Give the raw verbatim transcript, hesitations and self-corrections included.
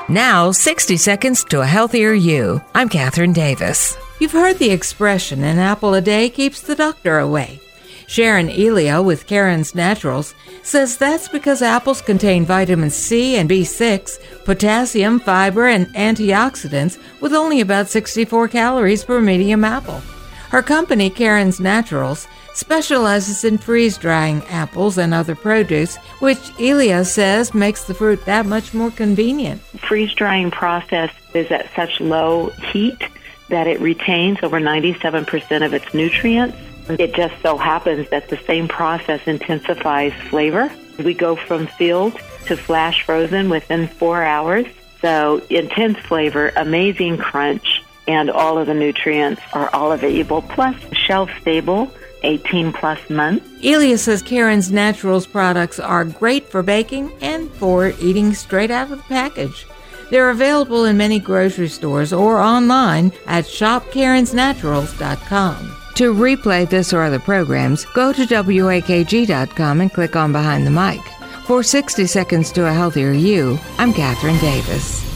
Now, sixty seconds to a healthier you. I'm Catherine Davis. You've heard the expression, an apple a day keeps the doctor away. Sharon Elia with Karen's Naturals says that's because apples contain vitamin C and B six, potassium, fiber, and antioxidants with only about sixty-four calories per medium apple. Her company, Karen's Naturals, specializes in freeze-drying apples and other produce, which Elia says makes the fruit that much more convenient. Freeze-drying process is at such low heat that it retains over ninety-seven percent of its nutrients. It just so happens that the same process intensifies flavor. We go from field to flash frozen within four hours. So intense flavor, amazing crunch, and all of the nutrients are all available, plus shelf stable, eighteen plus months. Elia says Karen's Naturals products are great for baking and for eating straight out of the package. They're available in many grocery stores or online at shop karens naturals dot com. To replay this or other programs, go to W A K G dot com and click on Behind the Mic. For sixty seconds to a healthier you, I'm Catherine Davis.